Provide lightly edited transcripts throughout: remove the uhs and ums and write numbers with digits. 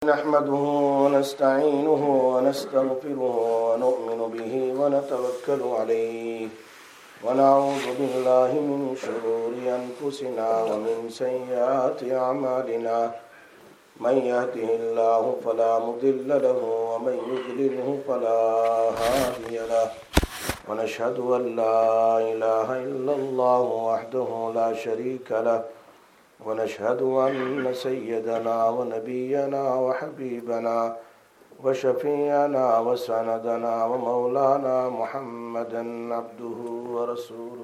نحمده ونستعينه ونستغفره ونؤمن به ونتوكل عليه ونعوذ بالله من شرور أنفسنا ومن سيئات أعمالنا من يهده الله فلا مضل له ومن يضلله فلا هادي له ونشهد أن لا إله إلا الله وحده لا شريك له ونشهد أن سيدنا ونبينا وحبيبنا وشفيعنا وسندنا ومولانا محمدا عبده ورسوله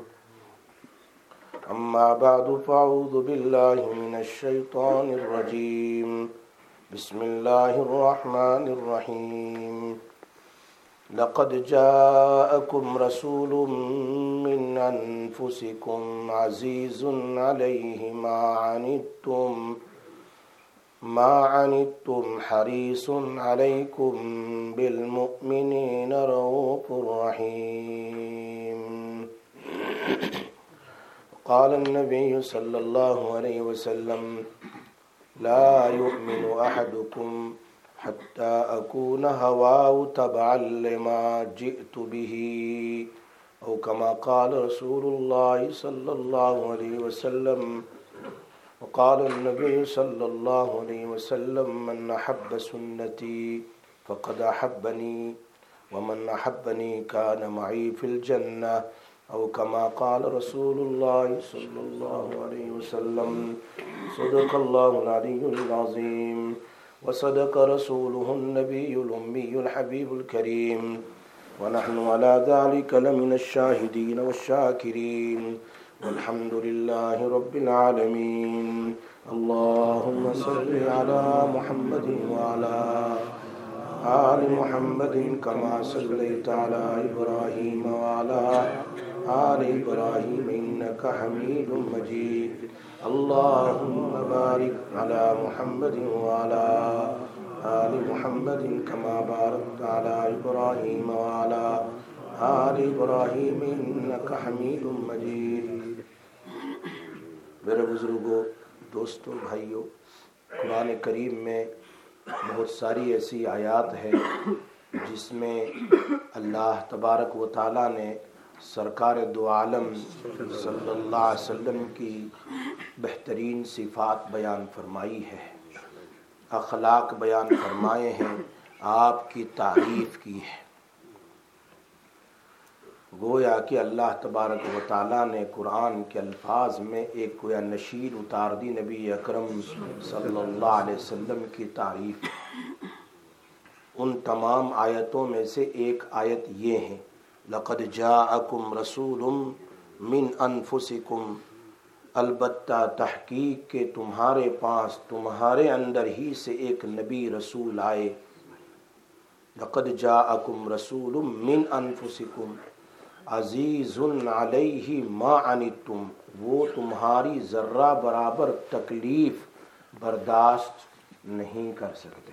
أما بعد فأعوذ بالله من الشيطان الرجيم بسم الله الرحمن الرحيم لقد جاءكم رسول من أنفسكم عزيز عليه ما عنتم حريص عليكم بالمؤمنين رؤوف رحيم. قال النبي صلى الله عليه وسلم لا يؤمن أحدكم حتى أكون هواه تبعا لما جئت به أو كما قال رسول الله صلى الله عليه وسلم. وقال النبي صلى الله عليه وسلم من أحب سنتي فقد أحبني ومن أحبني كان معي في الجنة أو كما قال رسول الله صلى الله عليه وسلم. صدق الله العلي العظيم وصدق رسوله النبي الأمي الحبيب الكريم ونحن على ذلك لمن الشاهدين والشاكرين والحمد لله رب العالمين. اللهم صل على محمد وعلى آل محمد كما صليت على إبراهيم وعلى آل إبراهيم إنك حميد مجيد. اللهم بارك على محمد وعلى آل محمد كما باركت على إبراهيم وعلى آل إبراهيم إنك حميد مجيد. میرے بزرگوں، دوستوں، بھائیوں، قرآن کریم میں بہت ساری ایسی آیات ہیں جس میں اللہ تبارک و تعالیٰ نے سرکار دو عالم صلی اللہ علیہ وسلم کی بہترین صفات بیان فرمائی ہے، اخلاق بیان فرمائے ہیں، آپ کی تعریف کی ہے. گویا کہ اللہ تبارک و تعالیٰ نے قرآن کے الفاظ میں ایک گویا نشید اتار دی نبی اکرم صلی اللہ علیہ وسلم کی تعریف. ان تمام آیتوں میں سے ایک آیت یہ ہے لقد جاءکم رسول من انفسکم، البتہ تحقیق کہ تمہارے پاس تمہارے اندر ہی سے ایک نبی رسول آئے. لقد جاءکم رسول من انفسکم عزیز علیہ ما عنتم، وہ تمہاری ذرہ برابر تکلیف برداشت نہیں کر سکتے.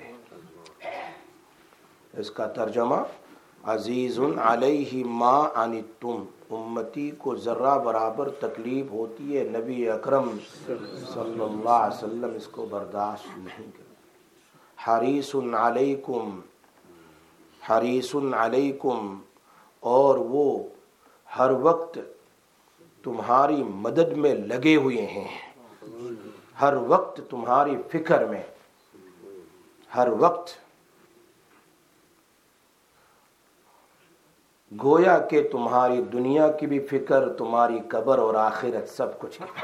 اس کا ترجمہ عزیز علیہ ما عنتم، امتی کو ذرہ برابر تکلیف ہوتی ہے، نبی اکرم صلی اللہ علیہ وسلم اس کو برداشت نہیں کرتے. حریص علیکم، حریص علیکم، اور وہ ہر وقت تمہاری مدد میں لگے ہوئے ہیں، ہر وقت تمہاری فکر میں، ہر وقت. گویا کہ تمہاری دنیا کی بھی فکر، تمہاری قبر اور آخرت سب کچھ ہے.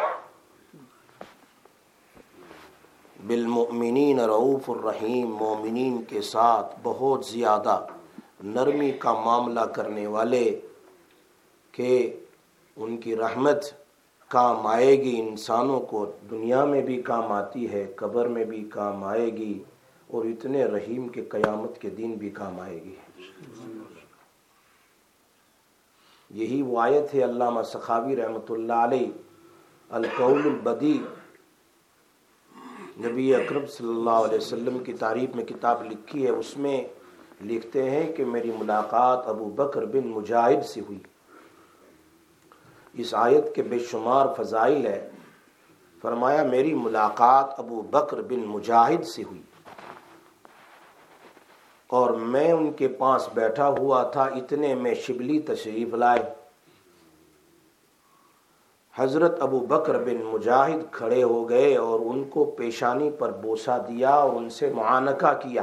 بالمؤمنین رؤوف الرحیم، مومنین کے ساتھ بہت زیادہ نرمی کا معاملہ کرنے والے کہ ان کی رحمت کام آئے گی، انسانوں کو دنیا میں بھی کام آتی ہے، قبر میں بھی کام آئے گی، اور اتنے رحیم کہ قیامت کے دن بھی کام آئے گی. یہی وہ آیت ہے علامہ سخاوی رحمۃ اللہ علیہ القول البدیع، نبی اکرم صلی اللہ علیہ وسلم کی تعریف میں کتاب لکھی ہے. اس میں لکھتے ہیں کہ میری ملاقات ابو بکر بن مجاہد سے ہوئی. اس آیت کے بے شمار فضائل ہے. فرمایا میری ملاقات ابو بکر بن مجاہد سے ہوئی. اور میں ان کے پاس بیٹھا ہوا تھا، اتنے میں شبلی تشریف لائے۔ حضرت ابو بکر بن مجاہد کھڑے ہو گئے اور ان کو پیشانی پر بوسہ دیا اور ان سے معانقہ کیا۔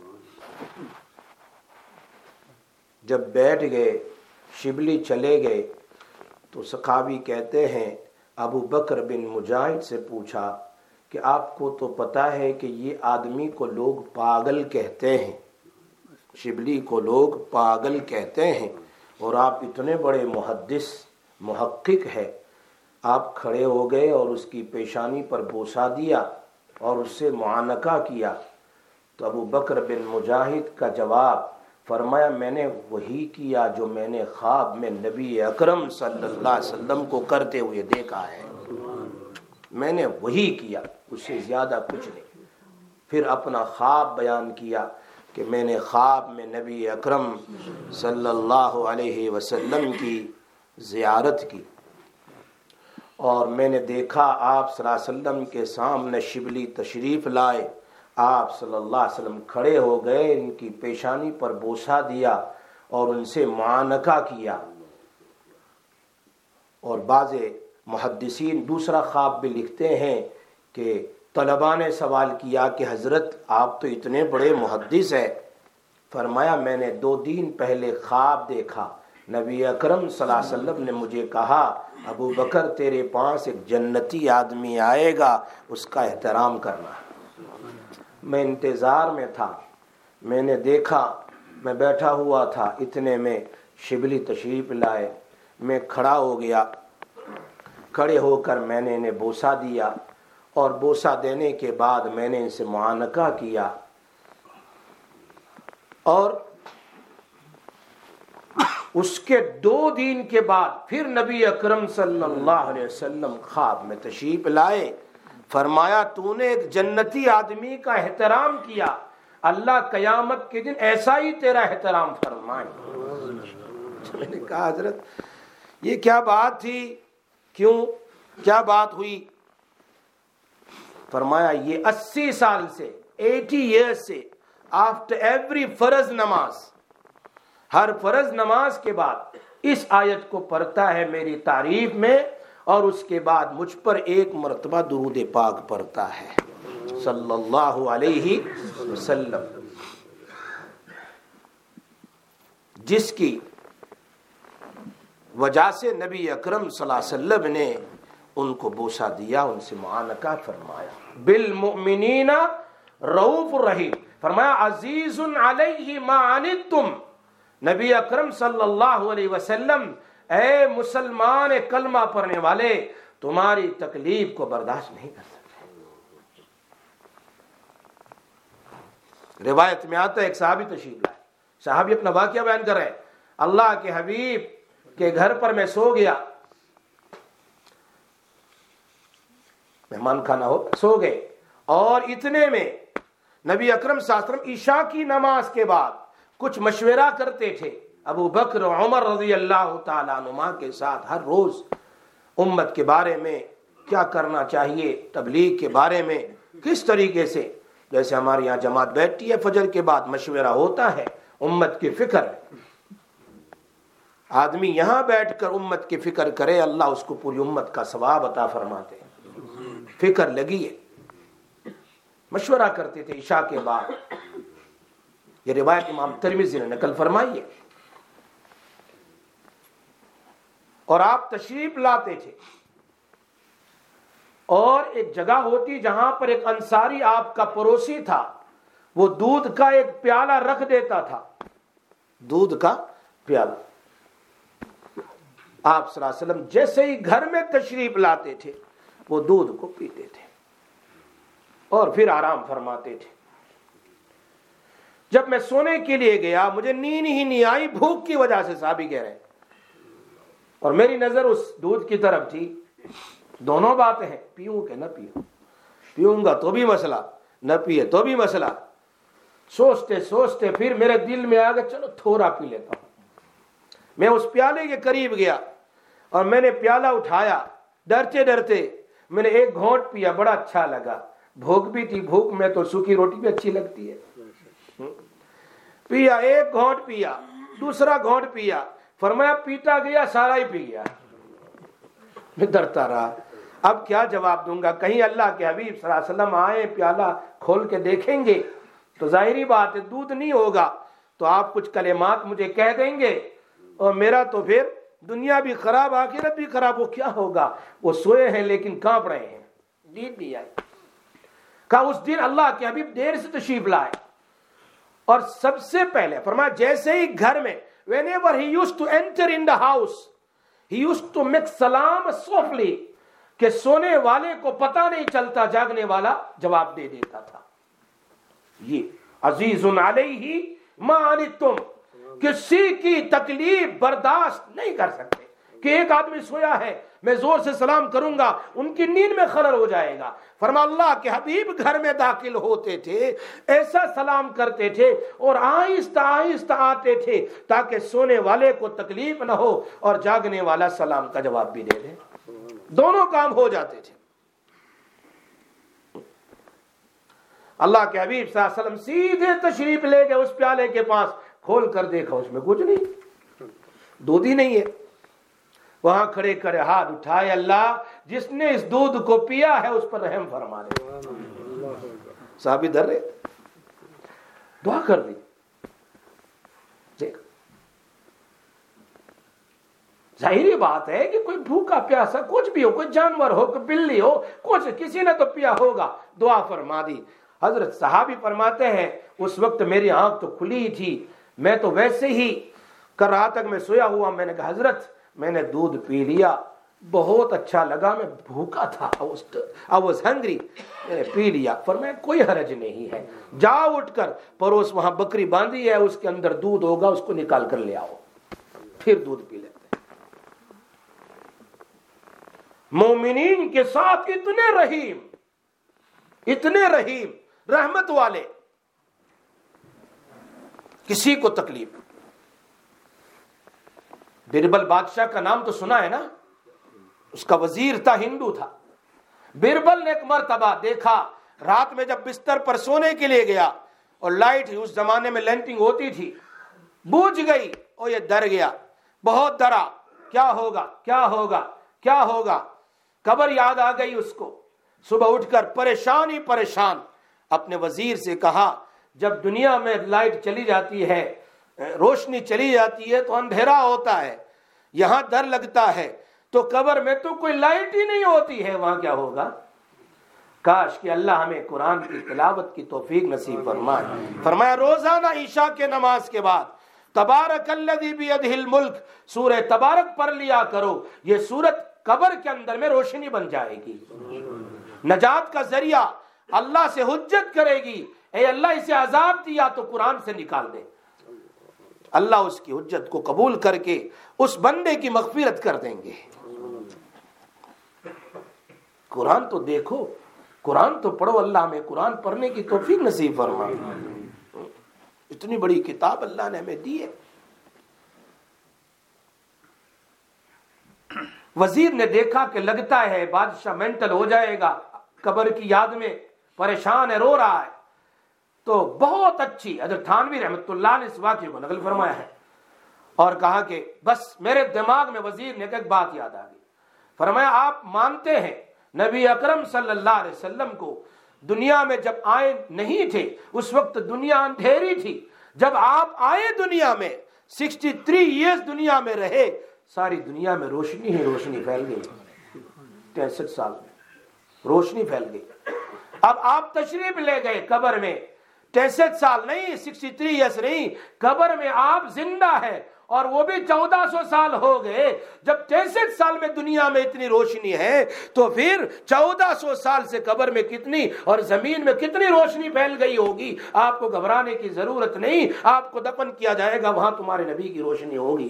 جب بیٹھ گئے، شبلی چلے گئے، تو صحابی کہتے ہیں ابو بکر بن مجاہد سے پوچھا کہ آپ کو تو پتہ ہے کہ یہ آدمی کو لوگ پاگل کہتے ہیں، شبلی کو لوگ پاگل کہتے ہیں، اور آپ اتنے بڑے محدث محقق ہے، آپ کھڑے ہو گئے اور اس کی پیشانی پر بوسہ دیا اور اس سے معانقہ کیا۔ تو ابو بکر بن مجاہد کا جواب، فرمایا میں نے وہی کیا جو میں نے خواب میں نبی اکرم صلی اللہ علیہ وسلم کو کرتے ہوئے دیکھا ہے، میں نے وہی کیا، اس سے زیادہ کچھ نہیں۔ پھر اپنا خواب بیان کیا کہ میں نے خواب میں نبی اکرم صلی اللہ علیہ وسلم کی زیارت کی اور میں نے دیکھا آپ صلی اللہ علیہ وسلم کے سامنے شبلی تشریف لائے، آپ صلی اللہ علیہ وسلم کھڑے ہو گئے، ان کی پیشانی پر بوسہ دیا اور ان سے معانقہ کیا۔ اور بعض محدثین دوسرا خواب بھی لکھتے ہیں کہ طلباء نے سوال کیا کہ حضرت آپ تو اتنے بڑے محدث ہیں، فرمایا میں نے 2 دن پہلے خواب دیکھا، نبی اکرم صلی اللہ علیہ وسلم نے مجھے کہا ابو بکر تیرے پاس ایک جنتی آدمی آئے گا، اس کا احترام کرنا۔ میں انتظار میں تھا، میں نے دیکھا، میں بیٹھا ہوا تھا، اتنے میں شبلی تشریف لائے، میں کھڑا ہو گیا، کھڑے ہو کر میں نے انہیں بوسہ دیا اور بوسہ دینے کے بعد میں نے ان سے معانقہ کیا، اور اس کے 2 دن کے بعد پھر نبی اکرم صلی اللہ علیہ وسلم خواب میں تشریف لائے، فرمایا تو نے ایک جنتی آدمی کا احترام کیا، اللہ قیامت کے دن ایسا ہی تیرا احترام فرمائے۔ میں نے کہا حضرت یہ کیا بات تھی، کیوں، کیا بات ہوئی؟ فرمایا یہ 80 سال سے 80 ایئر سے آفٹر ایوری فرض نماز، ہر فرض نماز کے بعد اس آیت کو پڑھتا ہے میری تعریف میں، اور اس کے بعد مجھ پر 1 مرتبہ درود پاک پڑھتا ہے صلی اللہ علیہ وسلم، جس کی وجہ سے نبی اکرم صلی اللہ علیہ وسلم نے ان کو بوسہ دیا، ان سے معانقہ فرمایا۔ بالمؤمنین رؤوف الرحیم، فرمایا عزیز علیہ ما عنتم، نبی اکرم صلی اللہ علیہ وسلم اے مسلمان کلمہ پڑھنے والے تمہاری تکلیف کو برداشت نہیں کر سکتے۔ روایت میں آتا ہے ایک صحابی تشریف لائے، صحابی اپنا واقعہ بیان کر رہے ہیں، اللہ کے حبیب کے گھر پر میں سو گیا، مہمان خانہ ہو، سو گئے، اور اتنے میں نبی اکرم صلی اللہ علیہ وسلم عشاء کی نماز کے بعد کچھ مشورہ کرتے تھے، ابو بکر و عمر رضی اللہ تعالیٰ عنہما کے ساتھ ہر روز امت کے بارے میں کیا کرنا چاہیے، تبلیغ کے بارے میں کس طریقے سے، جیسے ہمارے یہاں جماعت بیٹھتی ہے فجر کے بعد مشورہ ہوتا ہے، امت کی فکر، آدمی یہاں بیٹھ کر امت کی فکر کرے، اللہ اس کو پوری امت کا ثواب عطا فرماتے ہیں، فکر لگی ہے، مشورہ کرتے تھے عشاء کے بعد، یہ روایت امام ترمذی نے نقل فرمائی ہے، اور آپ تشریف لاتے تھے، اور ایک جگہ ہوتی جہاں پر ایک انصاری آپ کا پڑوسی تھا، وہ دودھ کا ایک پیالہ رکھ دیتا تھا، دودھ کا پیالہ، آپ صلی اللہ علیہ وسلم جیسے ہی گھر میں تشریف لاتے تھے وہ دودھ کو پیتے تھے اور پھر آرام فرماتے تھے۔ جب میں سونے کے لیے گیا مجھے نیند ہی نہیں آئی، بھوک کی وجہ سے، صحابی کہہ رہے ہیں، اور میری نظر اس دودھ کی طرف تھی، دونوں باتیں ہیں، پیوں کہ نہ پیوں، پیوں گا تو بھی مسئلہ، نہ پیے تو بھی مسئلہ، سوچتے سوچتے پھر میرے دل میں آ گیا چلو تھوڑا پی لیتا ہوں، میں اس پیالے کے قریب گیا اور میں نے پیالہ اٹھایا، ڈرتے ڈرتے میں نے 1 گھونٹ پیا، بڑا اچھا لگا، بھوک بھی تھی، بھوک میں تو سوکھی روٹی بھی اچھی لگتی ہے، पिया, एक घोंट पिया, दूसरा घोंट पिया, फरमाया पीता गया, सारा ही पी गया। मैं डरता रहा, अब क्या जवाब दूंगा? कहीं अल्लाह के हबीब सल्लल्लाहु अलैहि वसल्लम आए, प्याला खोल के देखेंगे तो जाहिरी बात है दूध नहीं होगा, तो आप कुछ कलेमात मुझे कह देंगे और मेरा तो फिर दुनिया भी खराब आखिरत भी खराब। वो क्या होगा? वो सोए हैं लेकिन कांप रहे हैं, नींद नहीं आई। कहा उस दिन अल्लाह के हबीब देर से तशरीफ लाए और सबसे पहले फरमाया जैसे ही घर में, whenever he used to enter in the house, he used to make salam softly, कि सोने वाले को पता नहीं चलता, जागने वाला जवाब दे देता था। ये अजीजुन अलैहि मा अनितुम, किसी की तकलीफ बर्दाश्त नहीं कर सकते कि एक आदमी सोया है, मैं जोर से सलाम करूंगा, उनकी नींद में खलल हो जाएगा। फरमा अल्लाह के हबीब घर में दाखिल होते थे, ऐसा सलाम करते थे और आहिस्ता आहिस्ता आते थे ताकि सोने वाले को तकलीफ न हो और जागने वाला सलाम का जवाब भी दे दे। दोनों काम हो जाते थे। अल्लाह के हबीब सल्लल्लाहु अलैहि वसल्लम सीधे तशरीफ ले गए उस प्याले के पास, खोल कर देखा उसमें कुछ नहीं, दूध ही नहीं है। वहां खड़े खड़े हाथ उठाए, अल्लाह जिसने इस दूध को पिया है उस पर रहम फरमा दे। साहब इधर रहे, दुआ कर दी। देख, जाहिर बात है कि कोई भूखा प्यासा कुछ भी हो, कोई जानवर हो, कोई बिल्ली हो, कुछ किसी ने तो पिया होगा, दुआ फरमा दी। हजरत साहबी फरमाते हैं उस वक्त मेरी आंख तो खुली थी, मैं तो वैसे ही कर रहा तक मैं सोया हुआ, मैंने कहा हजरत मैंने दूध पी लिया, बहुत अच्छा लगा, मैं भूखा था, I was hungry, मैंने पी लिया। फरमाया कोई हरज नहीं है, जाओ उठकर पड़ोस वहां बकरी बांधी है, उसके अंदर दूध होगा, उसको निकाल कर ले आओ, फिर दूध पी लेते। मोमिनीन के साथ इतने रहीम, इतने रहीम, रहमत वाले, किसी को तकलीफ। बिरबल बादशाह का नाम तो सुना है ना, उसका वजीर था, हिंदू था। बिरबल ने एक मर्तबा देखा, रात में जब बिस्तर पर सोने के लिए गया और लाइट उस जमाने में लैंटिंग होती थी, बुझ गई और ये डर गया, बहुत डरा, क्या होगा क्या होगा क्या होगा। कब्र याद आ गई उसको। सुबह उठकर परेशान ही परेशान अपने वजीर से कहा, जब दुनिया में लाइट चली जाती है, रोशनी चली जाती है तो अंधेरा होता है, यहां डर लगता है, तो कब्र में तो कोई लाइट ही नहीं होती है, वहां क्या होगा। काश कि अल्लाह हमें कुरान की तिलावत की तौफीक नसीब फरमाए। फरमाया रोजाना ईशा के नमाज के बाद तबारकल्लज़ी बियदिहिल मुल्क सूरह तबारक पढ़ लिया करो। ये सूरत कब्र के अंदर में रोशनी बन जाएगी, नजात का जरिया, अल्लाह से हुज्जत करेगी, ए अल्लाह इसे अजाब दिया तो कुरान से निकाल दे। अल्लाह उसकी हुज्जत को कबूल करके उस बंदे की मगफिरत कर देंगे। कुरान तो देखो, कुरान तो पढ़ो, अल्लाह में कुरान पढ़ने की तौफीक नसीब फरमाए। इतनी बड़ी किताब अल्लाह ने हमें दी है। वजीर ने देखा कि लगता है बादशाह मेंटल हो जाएगा, कब्र की याद में परेशान है, रो रहा है, तो बहुत अच्छी हज़रत थानवी रहमतुल्लाह ने इस वाक़े को नकल फरमाया है और कहा कि बस मेरे दिमाग में वजीर ने एक बात याद आ गई। फरमाया आप मानते हैं नबी अकरम सल्लल्लाहु अलैहि वसल्लम को दुनिया में जब आए नहीं थे उस वक्त दुनिया अंधेरी थी, जब आप आए दुनिया में 63 ईयर्स दुनिया में रहे, सारी दुनिया में रोशनी ही रोशनी फैल गई। 63 साल में रोशनी फैल गई। अब आप तशरीफ ले गए कब्र में, 63 साल नहीं, 63 ईयर्स नहीं, कब्र में आप जिंदा है और वो भी 1400 साल हो गए। जब 63 साल में दुनिया में इतनी रोशनी है तो फिर 1400 साल से कब्र में कितनी और जमीन में कितनी रोशनी फैल गई होगी। आपको घबराने की जरूरत नहीं, आपको दफन किया जाएगा, वहां तुम्हारे नबी की रोशनी होगी।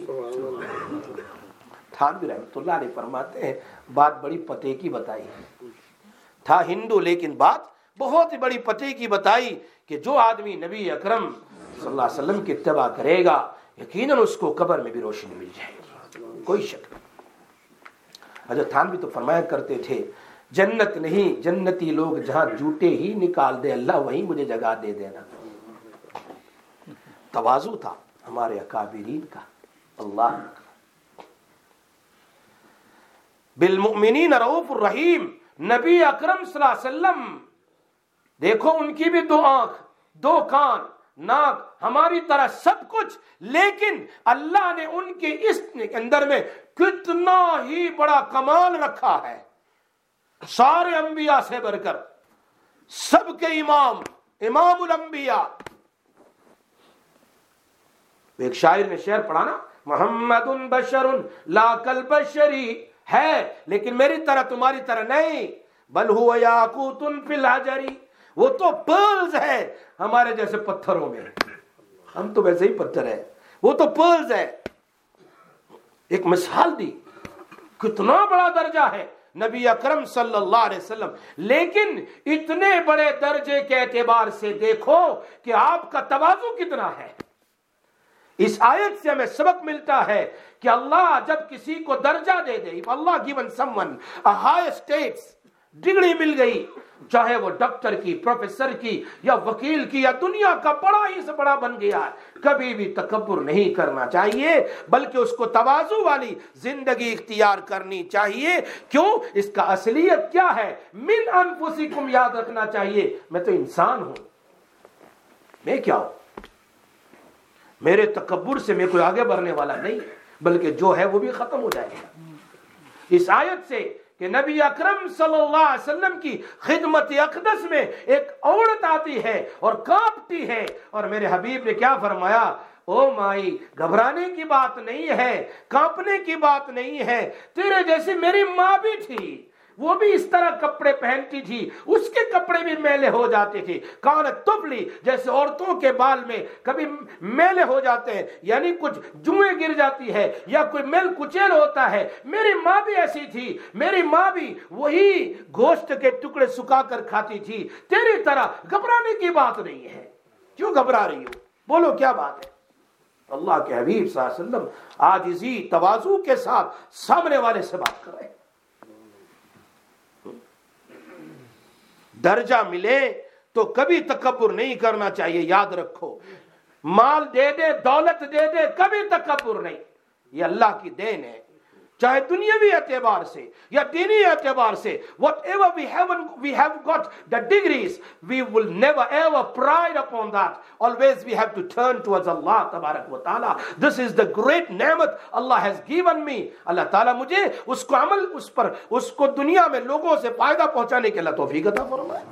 थानवी रहमतुल्लाह अलैह फरमाते हैं बात बड़ी पते की बताई, था हिंदू लेकिन बात बहुत ही बड़ी पते की बताई कि जो आदमी नबी अकरम सल्लल्लाहु अलैहि वसल्लम की इत्तबा करेगा यकीनन उसको कब्र में भी रोशनी मिल जाएगी, कोई शक नहीं। हज़रत थानवी तो फरमाया करते थे जन्नत नहीं जन्नती लोग जहां जूते ही निकाल दे, अल्लाह वहीं मुझे जगह दे देना। तवाज़ु था हमारे अकाबिरीन का। अल्लाह बिलमुमिनीन रऊफुर रहीम। नबी अकरम सल्लल्लाहु अलैहि वसल्लम देखो, उनकी भी दो आंख, दो कान, नाक, हमारी तरह सब कुछ, लेकिन अल्लाह ने उनके इस अंदर में कितना ही बड़ा कमाल रखा है। सारे अंबिया से बढ़कर सबके इमाम, इमामुल अंबिया। एक शायर ने शेर पढ़ा ना, मोहम्मदुन बशरुन ला कल बशरी, है लेकिन मेरी तरह तुम्हारी तरह नहीं, बल हुवा याकूतुन फिल हजरी, वो तो पर्ल्स है हमारे जैसे पत्थरों में, हम तो वैसे ही पत्थर है, वो तो पर्ल्स है। एक मिसाल दी, कितना बड़ा दर्जा है नबी अकरम सल्लल्लाहु अलैहि वसल्लम। लेकिन इतने बड़े दर्जे के एतबार से देखो कि आपका तवाज़ु कितना है। इस आयत से हमें सबक मिलता है कि अल्लाह जब किसी को दर्जा दे दे, Allah given someone a high status, degree मिल गई, चाहे वो डॉक्टर की, प्रोफेसर की या वकील की या दुनिया का बड़ा ही से बड़ा बन गया, कभी भी तकब्बुर नहीं करना चाहिए, बल्कि उसको तवाज़ु वाली जिंदगी इख्तियार करनी चाहिए। क्यों? इसका असलियत क्या है? मिन अनफुसिकुम, याद रखना चाहिए मैं तो इंसान हूं, मैं क्या हूं, मेरे तकब्बुर से मैं कोई आगे बढ़ने वाला नहीं, बल्कि जो है वो भी खत्म हो जाएगा। इस आयत से कि नबी अकरम सल्लल्लाहु अलैहि वसल्लम की खिदमत अक़दस में एक औरत आती है और कांपती है, और मेरे हबीब ने क्या फरमाया, ओ माई, घबराने की बात नहीं है, कांपने की बात नहीं है, तेरे जैसी मेरी माँ भी थी, वो भी इस तरह कपड़े पहनती थी, उसके कपड़े भी मैले हो जाते थे, कान तुबली, जैसे औरतों के बाल में कभी मैले हो जाते हैं, यानी कुछ जुएं गिर जाती है या कोई मेल कुचेल होता है, मेरी माँ भी ऐसी थी, मेरी माँ भी वही गोश्त के टुकड़े सुखा कर खाती थी, तेरी तरह घबराने की बात नहीं है, क्यों घबरा रही हो, बोलो क्या बात है। अल्लाह के हबीब सल्लल्लाहु अलैहि वसल्लम आज इसी तवाज़ु के साथ सामने वाले से बात कर रहे हैं। दर्जा मिले तो कभी तकब्बुर नहीं करना चाहिए, याद रखो, माल दे दे, दौलत दे दे, कभी तकब्बुर नहीं, ये अल्लाह की देन है, चाहे दुनियावी एतबार से या दीनी एतबार से। whatever we have got the degrees, we will never ever pride upon that, always we have to turn towards Allah tabarak wa ta'ala. This is the great neamat Allah has given me. Allah ताला मुझे उसको अमल, उस पर उसको दुनिया में लोगों से फायदा पहुंचाने के लिए तौफीक अता फरमाए।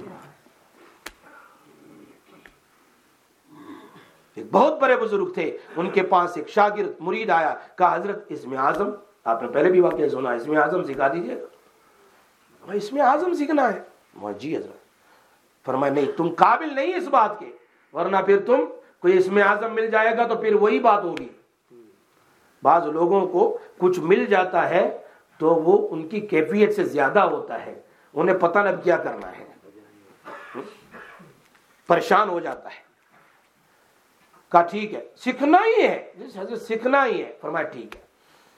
एक बहुत बड़े बुजुर्ग थे, उनके पास एक शागिर्द मुरीद आया, कहा हजरत इस्मे आजम, आपने पहले भी वाक़या सुना, इसमें आजम सिखा दीजिएगा। इसमें आजम सीखना है? जी हजरत। फरमाया नहीं, तुम काबिल नहीं इस बात के, वरना फिर तुम कोई इसमें आजम मिल जाएगा तो फिर वही बात होगी। बाज लोगों को कुछ मिल जाता है तो वो उनकी कैफियत से ज्यादा होता है, उन्हें पता नहीं क्या करना है, परेशान हो जाता है। कहा ठीक है, सीखना ही है, हजरत सीखना ही है। फरमाया ठीक है।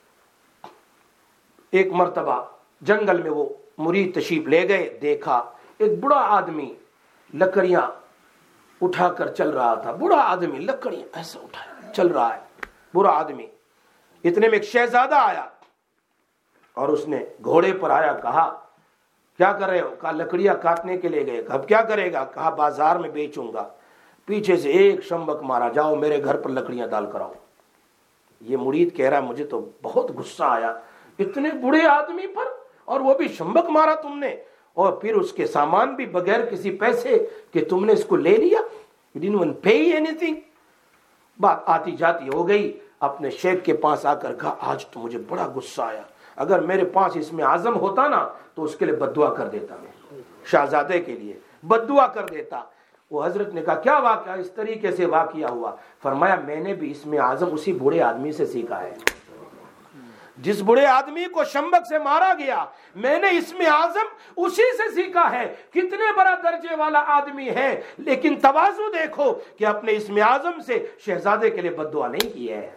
एक मर्तबा जंगल में वो मुरीद तशरीफ ले गए, देखा एक बूढ़ा आदमी लकड़ियां उठाकर चल रहा था। बूढ़ा आदमी लकड़ियां ऐसे उठाया चल रहा है, बूढ़ा आदमी। इतने में एक शहजादा आया और उसने घोड़े पर आया, कहा क्या कर रहे हो? कहा लकड़ियां काटने के लिए गए। अब क्या करेगा? कहा बाजार में बेचूंगा। पीछे से एक शंबक मारा, जाओ मेरे घर पर लकड़ियां डाल कर आओ। ये मुरीद कह रहा मुझे तो बहुत गुस्सा आया, इतने बूढ़े आदमी पर, और वो भी शंबक मारा तुमने, और फिर उसके सामान भी बगैर किसी पैसे कि तुमने इसको ले लिया। You didn't even pay anything। बात आती जाती हो गई। अपने शेख के पास आकर कहा आज तो मुझे बड़ा गुस्सा आया, अगर मेरे पास इसमें आजम होता ना तो उसके लिए बद्दुआ कर देता, मैं शहजादे के लिए बद्दुआ कर देता। वो हजरत ने कहा क्या वाकया, इस तरीके से वाकया हुआ? फरमाया मैंने भी इसमें आजम उसी बूढ़े आदमी से सीखा है, जिस बूढ़े आदमी को शंबक से मारा गया, मैंने इसमें आजम उसी से सीखा है। कितने बड़ा दर्जे वाला आदमी है, लेकिन तवाज़ु देखो कि अपने इसमें आजम से शहजादे के लिए बद्दुआ नहीं की है।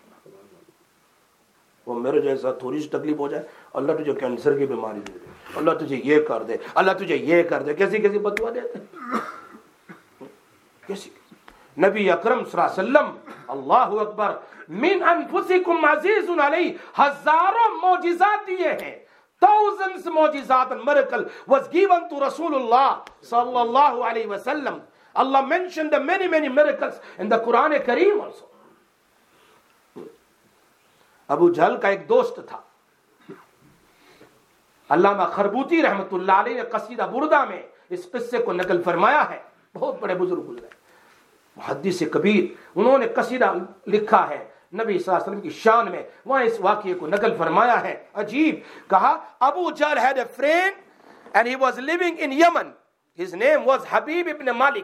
वो मेरे जैसा थोड़ी सी तकलीफ हो जाए, अल्लाह तुझे कैंसर की बीमारी दे दे, अल्लाह तुझे ये कर दे, अल्लाह तुझे ये कर दे, कैसी कैसी बद्दुआ देते, कैसी। नबी अकरम सल्लल्लाहु अलैहि वसल्लम, अल्लाहु अकबर, मिन अनफुसिकुम अजीजुन अलैहि, हजारों मौजिज़ात दिए हैं. Thousands mujizat and miracle was given to Rasulullah sallallahu alaihi wasallam. Allah mentioned the many miracles in the Quran Kareem also. Abu जहल का एक दोस्त था, अल्लामा खरबूती रहमतुल्लाह अलैह ने कसीदा बुरदा में इस किस्से को नकल फरमाया है. बहुत बड़े बुजुर्ग गुजरे, मुहद्दिस कबीर, उन्होंने कसीदा लिखा है नबी सल्लल्लाहु अलैहि वसल्लम की शान में. वहां इस वाक़ये को नकल फरमाया है. अजीब, कहा Abu Jahl had a friend and he was living in Yemen. His name was Habib ibn Malik.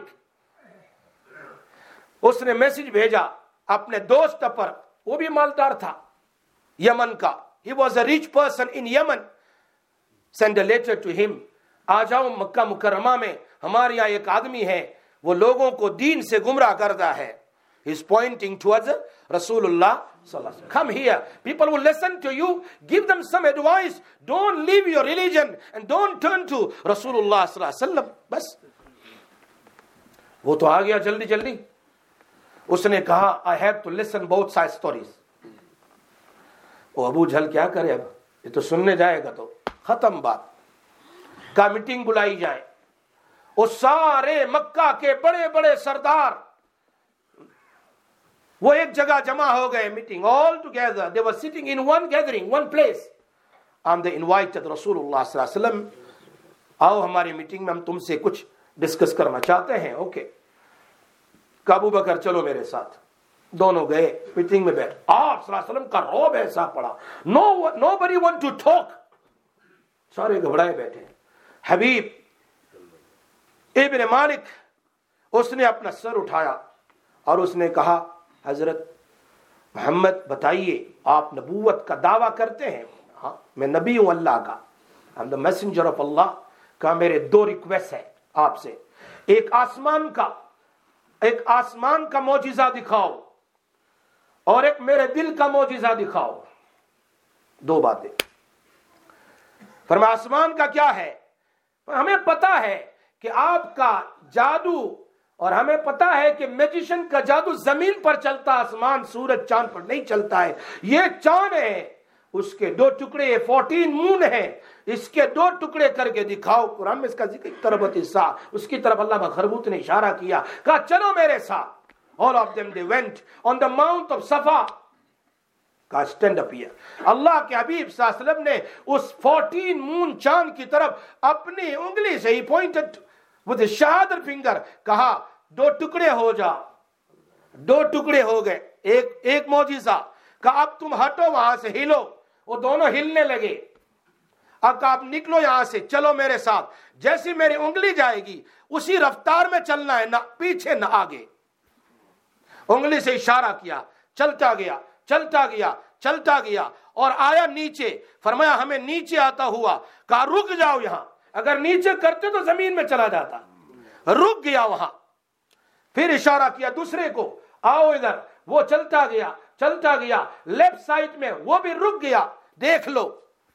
उसने मैसेज भेजा अपने दोस्त पर, वो भी मालदार था यमन का. He was a rich person in Yemen. Send a letter to him. आ जाओ मक्का मुकर्रमा में, हमारे यहाँ एक आदमी है, वो लोगों को दीन से गुमराह करता है. He's pointing towards Rasulullah sallallahu alaihi wasallam. Come here, people will listen to you, give them some advice. Don't leave your religion and don't turn to Rasulullah sallallahu alaihi wasallam. बस वो तो आ गया जल्दी जल्दी. उसने कहा I have to listen both side stories. वो अबू जहल क्या करे, अब ये तो सुनने जाएगा तो खत्म बात. का मीटिंग बुलाई जाए, वो सारे मक्का के बड़े बड़े सरदार वो एक जगह जमा हो गए. Meeting all together, they were sitting in one gathering, one place, and they invited Rasulullah sallallahu alaihi wasallam. आओ हमारी मीटिंग में, हम तुमसे कुछ डिस्कस करना चाहते हैं. ओके, अबू बकर चलो मेरे साथ. दोनों गए, मीटिंग में बैठ. आप सल्लल्लाहु अलैहि वसल्लम का रौब ऐसा पड़ा, nobody want to talk, सारे घबराए बैठे. हबीब इब्न मालिक, उसने अपना सर उठाया और उसने कहा, हजरत मोहम्मद बताइए, आप नबूवत का दावा करते हैं? हाँ, मैं नबी हूं अल्लाह का, I am the messenger of Allah. का मेरे दो रिक्वेस्ट है आपसे, एक आसमान का मौजिजा दिखाओ और एक मेरे दिल का मौजिजा दिखाओ. दो बातें. फरमाया आसमान का क्या है? हमें पता है कि आपका जादू, और हमें पता है कि मैजिशियन का जादू जमीन पर चलता, आसमान सूरज चांद पर नहीं चलता है. ये चांद है, उसके दो टुकड़े 14 मून है, इसके दो टुकड़े करके दिखाओ. कुरान में इसका जिक्र तरबत हिस्सा, उसकी तरफ अल्लामा खरबूत ने इशारा किया. कहा चलो मेरे साथ. All of them they went on the mount of Safa. का स्टैंड अप हियर. अल्लाह के हबीब सल्लल्लाहु अलैहि वसल्लम ने उस 14 मून चांद की तरफ अपनी उंगली से ही पॉइंटेड विद शहादत फिंगर, कहा दो टुकड़े हो जा. दो टुकड़े हो गए, एक मौजिजा. कहा अब तुम हटो वहां से, हिलो. वो दोनों हिलने लगे. अब कहा आप निकलो यहां से, चलो मेरे साथ. जैसी मेरी उंगली जाएगी उसी रफ्तार में चलना है, ना पीछे ना आगे. उंगली से इशारा किया, चलता गया चलता गया चलता गया और आया नीचे. फरमाया हमें नीचे आता हुआ. कहा रुक जाओ यहां, अगर नीचे करते तो जमीन में चला जाता. रुक गया वहां. फिर इशारा किया दूसरे को, आओ इधर. वो चलता गया लेफ्ट साइड में, वो भी रुक गया. देख लो,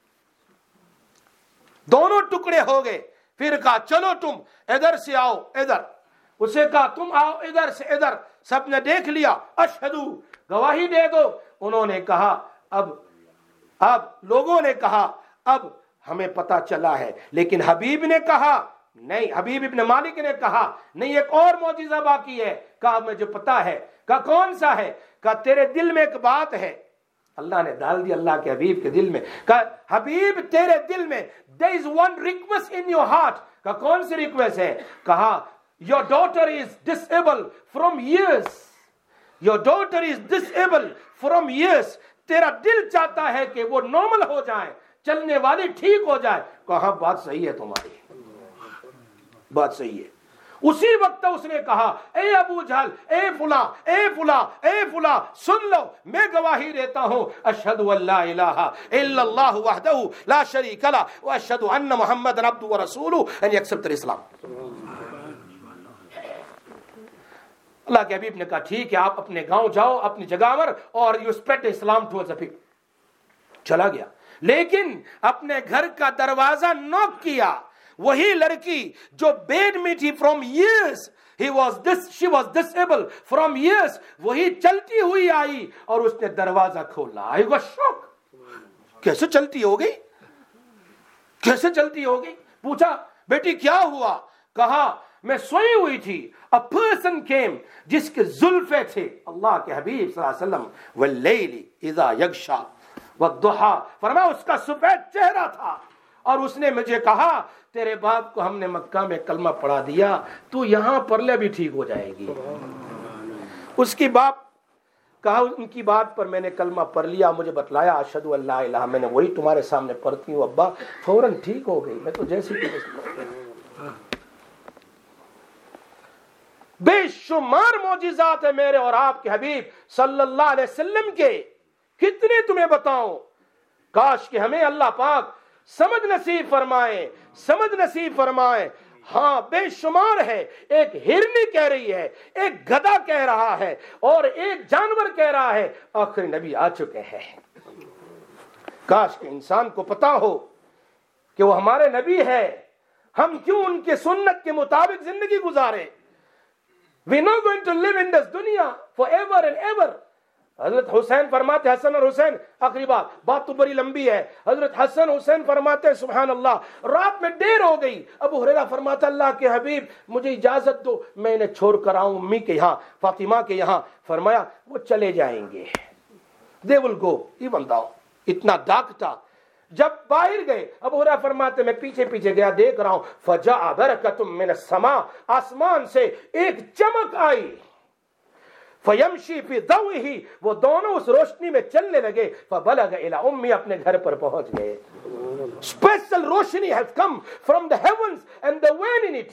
दोनों टुकड़े हो गए. फिर कहा चलो तुम इधर से आओ इधर. उसे कहा तुम आओ इधर से इधर. सबने देख लिया. अशहदू, गवाही दे दो. उन्होंने कहा अब लोगों ने कहा अब हमें पता चला है. लेकिन हबीब ने कहा नहीं, हबीब इब्न मालिक ने कहा नहीं, एक और मौजिजा बाकी है. कहा मुझे पता है. कहा कौन सा है? कहा तेरे दिल में एक बात है. अल्लाह ने डाल दी अल्लाह के हबीब के दिल में. कहा हबीब तेरे दिल में there is one request in your heart. कहा कौन सी रिक्वेस्ट है? कहा your daughter is disabled from years. Your daughter is disabled from years. तेरा दिल चाहता है कि वो नॉर्मल हो जाए, चलने वाली ठीक हो जाए. कहा बात सही है तुम्हारी, बात सही है. उसी वक्त उसने कहा ए अबू जहल, ए फुला सुन लो, मैं गवाही देता हूं अशहदु अल्ला इलाहा इल्लल्लाहु वहदहु ला शरीका ला व अशहदु अन्ना मुहम्मदन अब्दुहु व रसूलुहु. एंड एक्सेप्ट इस्लाम. अल्लाह के हबीब ने कहा ठीक है, आप अपने गांव जाओ, अपनी जगह पर, और you spread Islam towards the people. चला गया. लेकिन अपने घर का दरवाजा नॉक किया. वही लड़की जो बेड में थी from years, He was this, she was disabled from years. वही चलती हुई आई और उसने दरवाजा खोला. I was shocked. कैसे चलती हो गई? कैसे चलती हो गई? पूछा बेटी क्या हुआ? कहा मैं सोई हुई थी. A person came जिसके जुल्फे थे अल्लाह के हबीब सल्लल्लाहु अलैहि वसल्लम वल्लैली इज़ा यग़शा वद्दुहा, फरमाया उसका सफेद चेहरा था और उसने मुझे कहा तेरे बाप को हमने मक्का में कलमा पढ़ा दिया, तू यहाँ पर ले भी ठीक हो जाएगी. उसकी बाप कहा उनकी बात पर मैंने कलमा पढ़ लिया, मुझे बतलाया अशहदु अल्ला इलाहा, मैंने वही तुम्हारे सामने पढ़ती हूँ अब्बा, फौरन ठीक हो गई. मैं तो जैसी बेशुमार मौजिज़ात है मेरे और आपके हबीब सल्लल्लाहु अलैहि वसल्लम के. कितने तुम्हें बताऊं. काश कि हमें अल्लाह पाक समझ नसीब फरमाए, समझ नसीब फरमाए. हाँ बेशुमार है. एक हिरनी कह रही है, एक गधा कह रहा है और एक जानवर कह रहा है आखिरी नबी आ चुके हैं. काश कि इंसान को पता हो कि वो हमारे नबी है, हम क्यों उनके सुन्नत के मुताबिक जिंदगी गुजारे. We are not going to live in this dunya forever and ever. हजरत हुसैन फरमाते, हसन और हुसैन, आखिरी बात तो बड़ी लंबी है. हजरत हसन हुसैन फरमाते सुभान अल्लाह, रात में देर हो गई. अबू हुरैरा फरमाता अल्लाह के हबीब मुझे इजाजत दो, मैं इन्हें छोड़ कर आऊं अम्मी के यहाँ, फातिमा के यहाँ. फरमाया वो चले जाएंगे, they will go. even though इतना दाग था. जब बाहर गए अबू हुरैरा फरमाते मैं पीछे पीछे गया, देख रहा हूं फजा बरकतुम मिनस समा, आसमान से एक चमक आई. फयमशी फी दौही, वो दोनों उस रोशनी में चलने लगे. फबलग इला उम्मी, अपने घर पर पहुंच गए. स्पेशल रोशनी has come from the heavens and the when in it.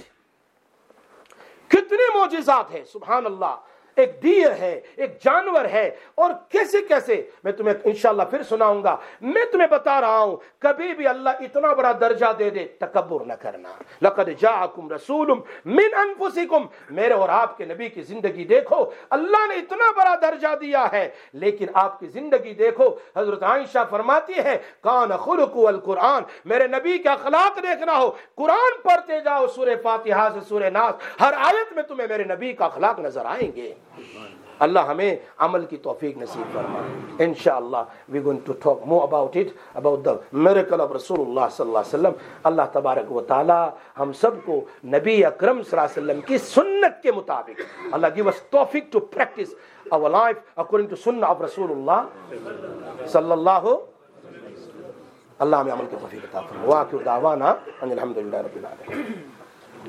कितने मौजिज़ात है सुभान अल्लाह. एक डियर है, एक जानवर है, और कैसे कैसे मैं तुम्हें इंशाअल्लाह फिर सुनाऊंगा. मैं तुम्हें बता रहा हूं कभी भी अल्लाह इतना बड़ा दर्जा दे दे तकब्बुर न करना. लक़द जाअकुम रसूलुम मिन अनफुसिकुम, मेरे और आपके नबी की जिंदगी देखो, अल्लाह ने इतना बड़ा दर्जा दिया है, लेकिन आपकी जिंदगी देखो. हजरत आयशा फरमाती है कान खुलुकु अल कुरान, मेरे नबी का अखलाक देखना हो कुरान पढ़ते जाओ, सूरह फातिहा से सूरह नास, हर आयत में तुम्हें मेरे नबी का अखलाक नजर आएंगे. अल्लाह हमें अमल की तौफीक नसीब फरमाए. इंशाअल्लाह we going to talk more about it, about the miracle of रसूलुल्लाह सल्लल्लाहु अलैहि वसल्लम. अल्लाह तबारक व तआला हम सबको नबी अकरम सल्लल्लाहु अलैहि वसल्लम की सुन्नत के मुताबिक अल्लाह गिव अस तौफीक to practice our life according to सुन्नह ऑफ रसूलुल्लाह सल्लल्लाहु. अल्लाह हमें अमल की तौफीक अता फरमाए. व आखिर दावाना अनिल हम्दुलिल्लाहि रब्बिल आलमीन.